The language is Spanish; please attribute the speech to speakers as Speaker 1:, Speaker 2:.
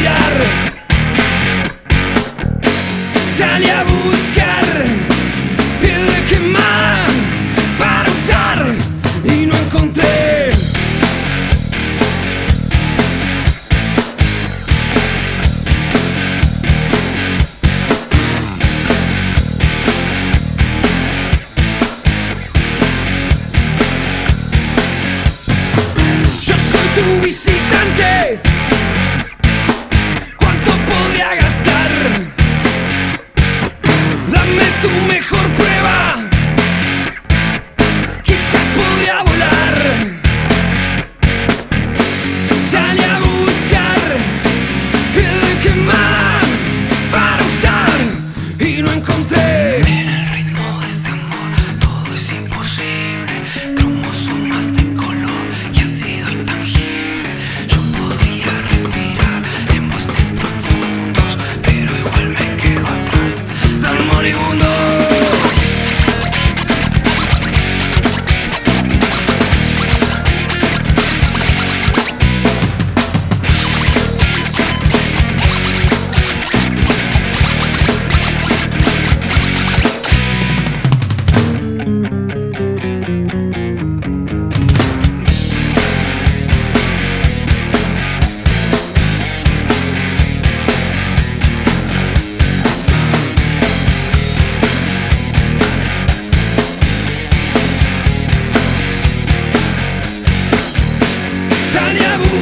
Speaker 1: respirar. Salí a buscar piel de quemar para usar y no encontré. Yo soy tu visitante. ¿Cuánto podría gastar? Dame tu mejor prueba. Quizás podría volar. Salí a buscar piel de quemar para usar y no encontré.
Speaker 2: En el ritmo de este amor todo es imposible. Cromosomas de color y ha sido intangible. Yo podría respirar en bosques profundos, pero igual me quedo atrás.
Speaker 1: Tan moribundo. Salí a buscar